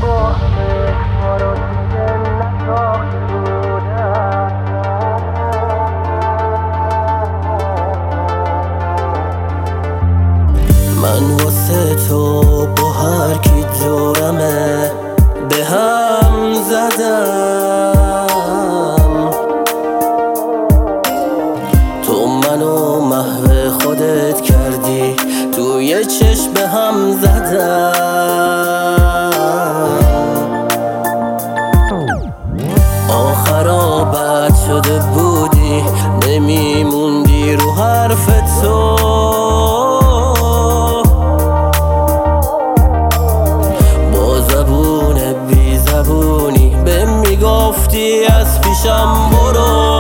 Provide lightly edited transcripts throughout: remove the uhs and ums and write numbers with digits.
من واسه تو با هر کی دورمه به هم زدم، تو منو محو خودت کردی، توی چشم به هم زدم. آخرا بد شده بودی، نمیموندی رو حرف تو، گفتی از پیشم برو.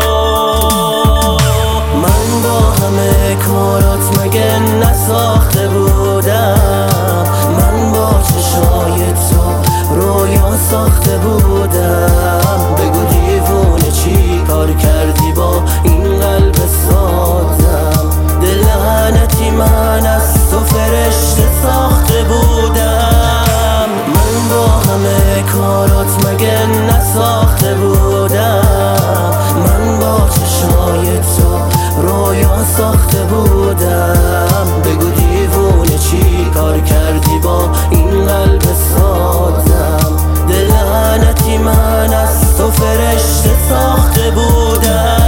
من با همه کارات مگه نساخته بودم؟ من با چشای تو رویا ساخته بودم. بگو دیوونه چی کار کردی با این قلب سادم؟ دل لعنتی من از تو فرشته ساخته بودم. من با همه کارات مگه نساخته بودم؟ من با چشای تو رویا ساخته بودم. بگو دیوونه چی کار کردی با این قلب سادم؟ دل لعنتی من از تو فرشته ساخته بودم.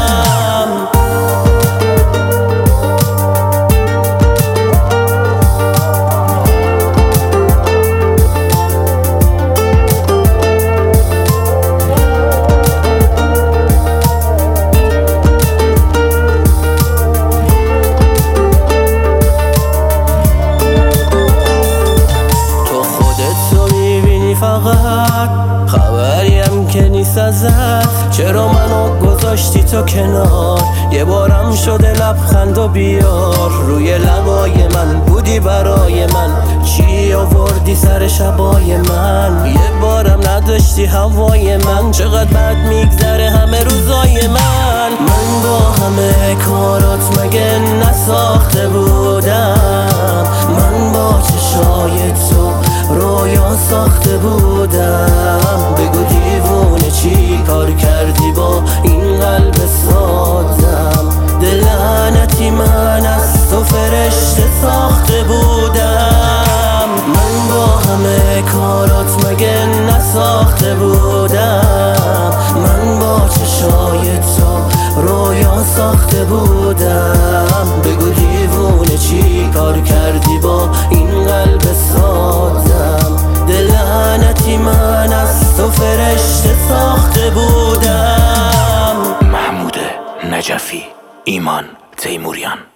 فقط خبریم که نیست ازت، چرا منو گذاشتی تو کنار؟ یه بارم شده لبخند و بیار، روی لبای من بودی برای من، چی آوردی سر شبای من؟ یه بارم نداشتی هوای من، چقدر بد میگذره همه روزای من. من با همه کارات مگه نساخته بودم؟ من با چشای تو رویا ساخته بودم. بگو دیوونه چی کار کردی با این قلب سادم؟ دل لعنتی من از تو فرشته ساخته بودم. من با همه کارات مگه نساخته بودم؟ من با چشای تو رویا ساخته بودم. بگو دیوونه چی کار کردی با این قلب سادم؟ دل لعنتی من از تو فرشته ساخته بودم. محمود نجفی، ایمان تیموریان.